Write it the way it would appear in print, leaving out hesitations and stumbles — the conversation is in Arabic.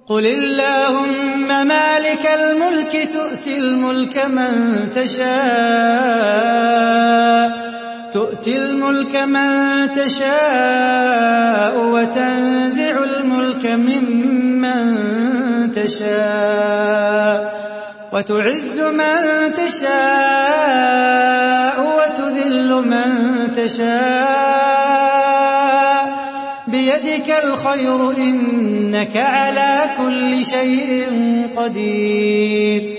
قل اللهم مالك الملك تؤتي الملك من تشاء وتنزع الملك ممن تشاء وتعز من تشاء وتذل من تشاء بيدك الخير إنك على كل شيء قدير